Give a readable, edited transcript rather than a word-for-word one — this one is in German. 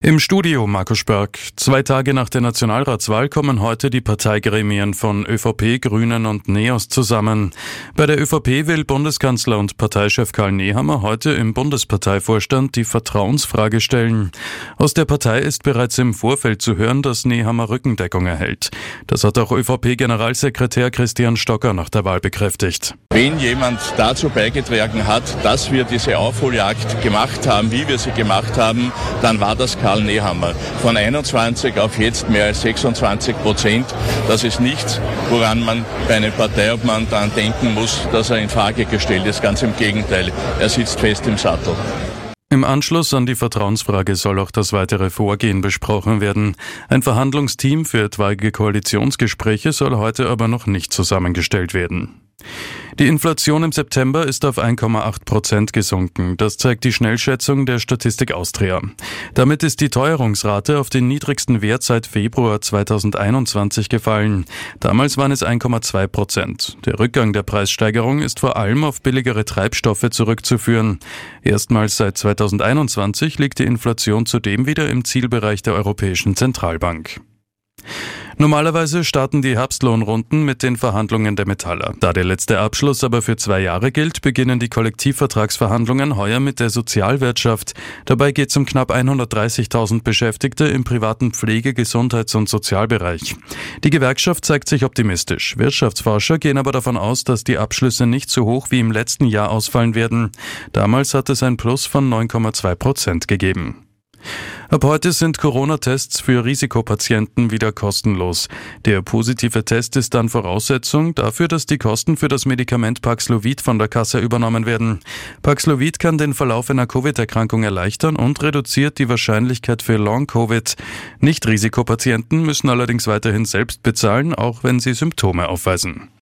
Im Studio Markus Berg. 2 Tage nach der Nationalratswahl kommen heute die Parteigremien von ÖVP, Grünen und NEOS zusammen. Bei der ÖVP will Bundeskanzler und Parteichef Karl Nehammer heute im Bundesparteivorstand die Vertrauensfrage stellen. Aus der Partei ist bereits im Vorfeld zu hören, dass Nehammer Rückendeckung erhält. Das hat auch ÖVP-Generalsekretär Christian Stocker nach der Wahl bekräftigt. Wenn jemand dazu beigetragen hat, dass wir diese Aufholjagd gemacht haben, wie wir sie gemacht haben, dann war das Karl Nehammer. Von 21 auf jetzt mehr als 26%. Das ist nichts, woran man bei einem Parteiobmann dann denken muss, dass er in Frage gestellt ist. Ganz im Gegenteil, er sitzt fest im Sattel. Im Anschluss an die Vertrauensfrage soll auch das weitere Vorgehen besprochen werden. Ein Verhandlungsteam für etwaige Koalitionsgespräche soll heute aber noch nicht zusammengestellt werden. Die Inflation im September ist auf 1,8% gesunken. Das zeigt die Schnellschätzung der Statistik Austria. Damit ist die Teuerungsrate auf den niedrigsten Wert seit Februar 2021 gefallen. Damals waren es 1,2%. Der Rückgang der Preissteigerung ist vor allem auf billigere Treibstoffe zurückzuführen. Erstmals seit 2021 liegt die Inflation zudem wieder im Zielbereich der Europäischen Zentralbank. Normalerweise starten die Herbstlohnrunden mit den Verhandlungen der Metaller. Da der letzte Abschluss aber für 2 Jahre gilt, beginnen die Kollektivvertragsverhandlungen heuer mit der Sozialwirtschaft. Dabei geht es um knapp 130.000 Beschäftigte im privaten Pflege-, Gesundheits- und Sozialbereich. Die Gewerkschaft zeigt sich optimistisch. Wirtschaftsforscher gehen aber davon aus, dass die Abschlüsse nicht so hoch wie im letzten Jahr ausfallen werden. Damals hat es ein Plus von 9,2% gegeben. Ab heute sind Corona-Tests für Risikopatienten wieder kostenlos. Der positive Test ist dann Voraussetzung dafür, dass die Kosten für das Medikament Paxlovid von der Kasse übernommen werden. Paxlovid kann den Verlauf einer Covid-Erkrankung erleichtern und reduziert die Wahrscheinlichkeit für Long-Covid. Nicht-Risikopatienten müssen allerdings weiterhin selbst bezahlen, auch wenn sie Symptome aufweisen.